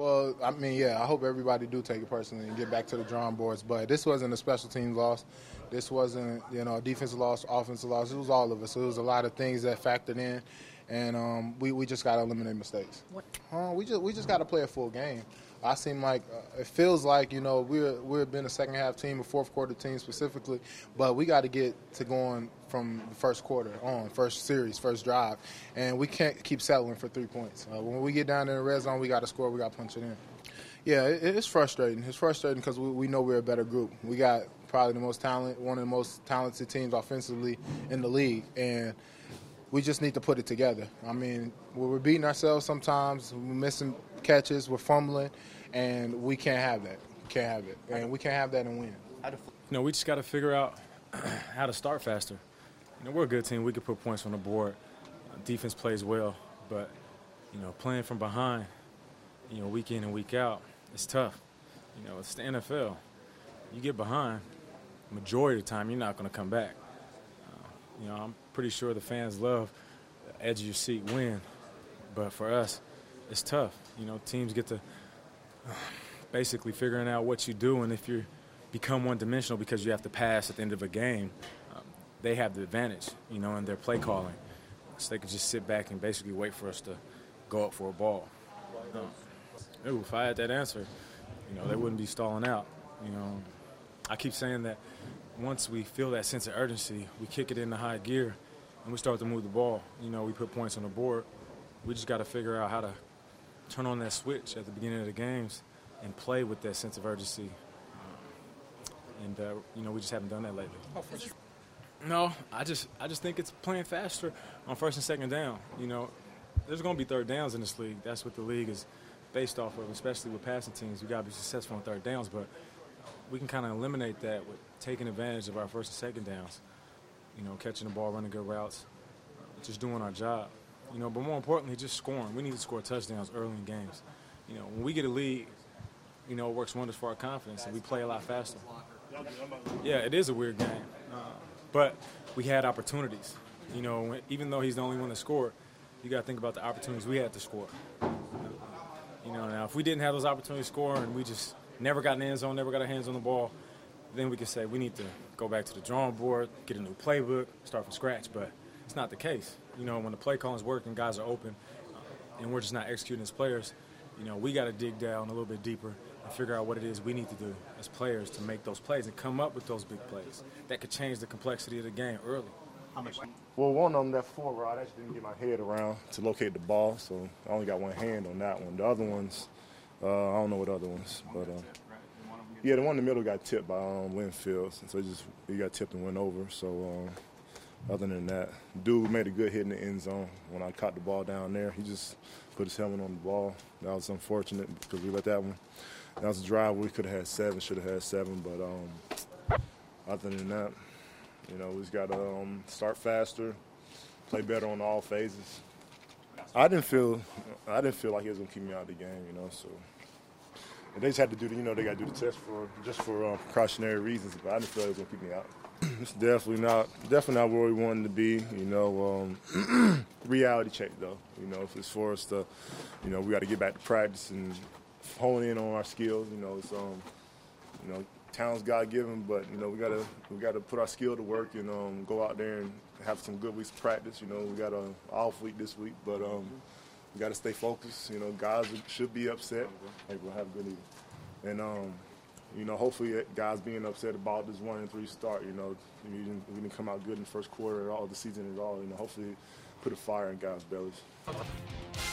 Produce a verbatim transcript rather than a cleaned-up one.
Well, I mean, yeah, I hope everybody do take it personally and get back to the drawing boards. But this wasn't a special teams loss. This wasn't, you know, a defensive loss, offensive loss. It was all of us. It was a lot of things that factored in, and um, we, we just got to eliminate mistakes. Uh, we just we just got to play a full game. I seem like uh, it feels like, you know, we're we've been a second half team, a fourth quarter team specifically, but we got to get to going from the first quarter on, first series, first drive, and we can't keep settling for three points. Uh, when we get down in the red zone, we got to score, we got to punch it in. Yeah, it, it's frustrating. It's frustrating because we, we know we're a better group. We got probably the most talent, one of the most talented teams offensively in the league, and we just need to put it together. I mean, we're beating ourselves sometimes. We're missing catches. We're fumbling, and we can't have that. Can't have it, and we can't have that and win. You know, we just got to figure out how to start faster. You know, we're a good team. We can put points on the board. Defense plays well, but you know, playing from behind, you know, week in and week out, it's tough. You know, it's the N F L. You get behind, majority of the time, you're not going to come back. Uh, you know, I'm pretty sure the fans love the edge of your seat win, but for us, it's tough. You know, teams get to uh, basically figuring out what you do, and if you become one-dimensional because you have to pass at the end of a game, um, they have the advantage, you know, in their play calling. So they could just sit back and basically wait for us to go up for a ball. Um, ooh, if I had that answer, you know, they wouldn't be stalling out. You know, I keep saying that once we feel that sense of urgency, we kick it into high gear and we start to move the ball. You know, we put points on the board. We just got to figure out how to turn on that switch at the beginning of the games and play with that sense of urgency. Um, and, uh, you know, we just haven't done that lately. No, I just I just think it's playing faster on first and second down. You know, there's going to be third downs in this league. That's what the league is based off of, especially with passing teams. We got to be successful on third downs, but we can kind of eliminate that with taking advantage of our first and second downs. You know, catching the ball, running good routes, just doing our job. You know, but more importantly, just scoring. We need to score touchdowns early in games. You know, when we get a lead, you know, it works wonders for our confidence, and we play a lot faster. Yeah, it is a weird game. Uh, But we had opportunities. You know, even though he's the only one that scored, you got to think about the opportunities we had to score. You know, now if we didn't have those opportunities to score and we just never got in the end zone, never got our hands on the ball, then we could say we need to go back to the drawing board, get a new playbook, start from scratch. But it's not the case. You know, when the play call is working, guys are open, uh, and we're just not executing as players, you know, we got to dig down a little bit deeper and figure out what it is we need to do as players to make those plays and come up with those big plays that could change the complexity of the game early. Well, one of them, that four rod, I just didn't get my head around to locate the ball, so I only got one hand on that one. The other ones, uh, I don't know what other ones, but uh, yeah, the one in the middle got tipped by um, Winfield, so it just he got tipped and went over. So um, other than that, dude made a good hit in the end zone when I caught the ball down there. He just put his helmet on the ball. That was unfortunate because we let that one. That was a drive where we could have had seven, should have had seven, but um, other than that, you know, we just got to um, start faster, play better on all phases. I didn't feel, I didn't feel like it was gonna keep me out of the game, you know. So and they just had to do the, you know, they got to do the test for just for um, precautionary reasons, but I didn't feel it was gonna keep me out. It's definitely not, definitely not where we wanted to be, you know. Um, reality check though, you know, if it's for us to, you know, we got to get back to practice and hone in on our skills. You know, it's um, you know, talent's God-given, but you know, we gotta we gotta put our skill to work and um, go out there and have some good weeks of practice. You know, we got a off week this week, but um, we got to stay focused. You know, guys should be upset. Hey, we'll have a good evening. And um, you know, hopefully, guys being upset about this one and three start. You know, we didn't, we didn't come out good in the first quarter at all, the season at all. You know, hopefully, put a fire in guys' bellies.